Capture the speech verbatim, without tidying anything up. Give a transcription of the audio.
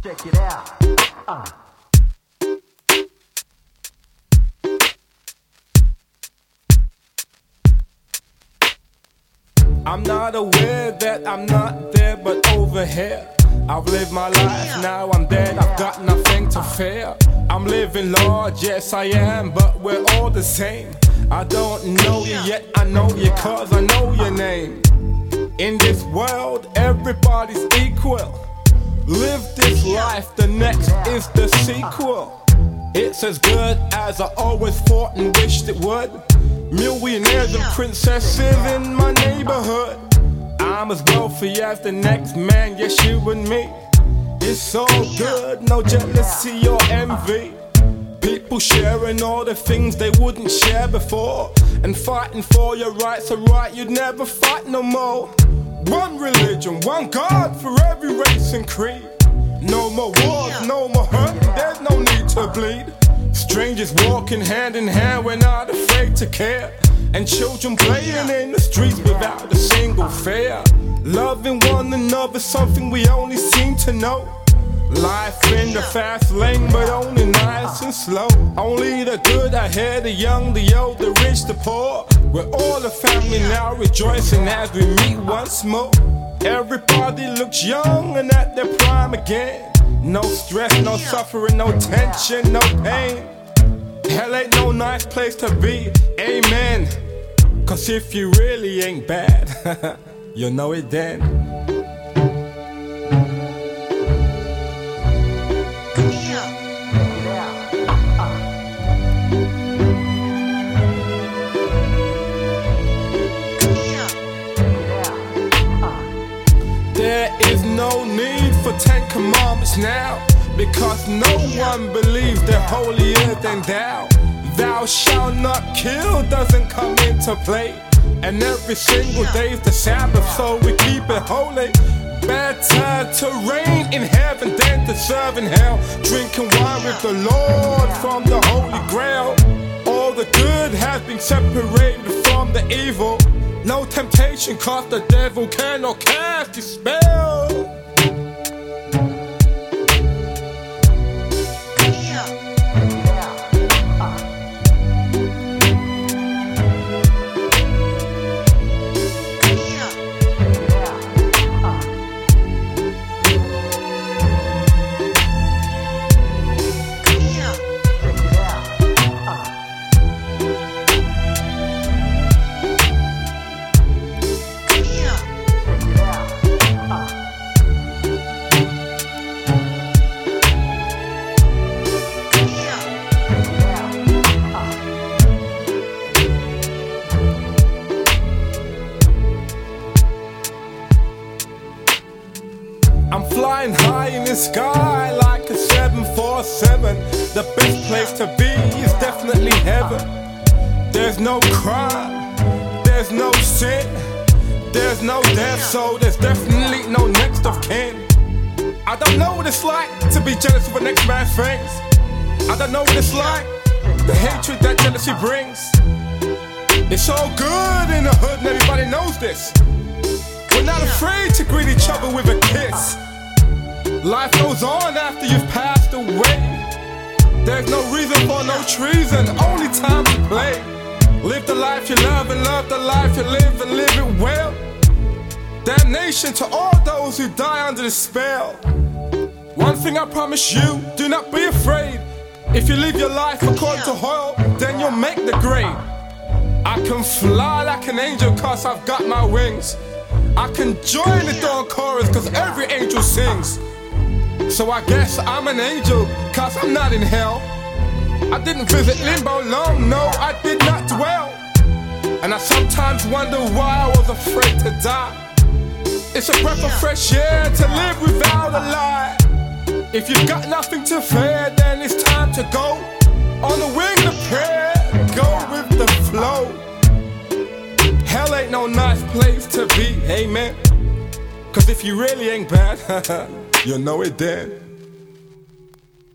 Check it out. Uh. I'm not aware that I'm not there, but over here I've lived my life, now I'm dead, I've got nothing to fear. I'm living large, yes I am, but we're all the same. I don't know you yet, I know you cause I know your name. In this world, everybody's equal. Live this life, the next is the sequel. It's as good as I always thought and wished it would. Millionaires and princesses in my neighborhood. I'm as wealthy as the next man, yes you and me. It's all good, no jealousy or envy. People sharing all the things they wouldn't share before, and fighting for your rights, a right you'd never fight no more. One religion, one God for every race and creed. No more wars, no more hurt, there's no need to bleed. Strangers walking hand in hand, we're not afraid to care. And children playing in the streets without a single fear. Loving one another's something we only seem to know. Life in the fast lane, but only nice and slow. Only the good are here, the young, the old, the rich, the poor. We're all a family now, rejoicing as we meet once more. Everybody looks young and at their prime again. No stress, no suffering, no tension, no pain. Hell ain't no nice place to be, amen. Cause if you really ain't bad, you'll know it then. There is no need for Ten Commandments now, because no one believes they're holier than thou. Thou shalt not kill doesn't come into play, and every single day's the Sabbath, so we keep it holy. Better to reign in heaven than to serve in hell, drinking wine with the Lord from the Holy Grail. All the good has been separated from the evil. No temptation, cause the devil cannot cast his spell. I'm flying high in the sky like a seven forty-seven. The best place to be is definitely heaven. There's no crime, there's no sin, there's no death, so there's definitely no next of kin. I don't know what it's like to be jealous of a next man's things. I don't know what it's like, the hatred that jealousy brings. It's all good in the hood and everybody knows this. We're not afraid to greet each other with a kiss. Life goes on after you've passed away. There's no reason for no treason, only time to play. Live the life you love and love the life you live and live it well. Damnation to all those who die under the spell. One thing I promise you, do not be afraid. If you live your life according to Hoyle, then you'll make the grade. I can fly like an angel cause I've got my wings. I can join the dawn chorus cause every angel sings. So I guess I'm an angel cause I'm not in hell. I didn't visit limbo long, no I did not dwell. And I sometimes wonder why I was afraid to die. It's a breath of fresh air to live without a lie. If you've got nothing to fear, then it's time to go. On the wing of prayer, go with the flow. Hell ain't no nice place to be, amen. Cause if you really ain't bad, you'll know it then.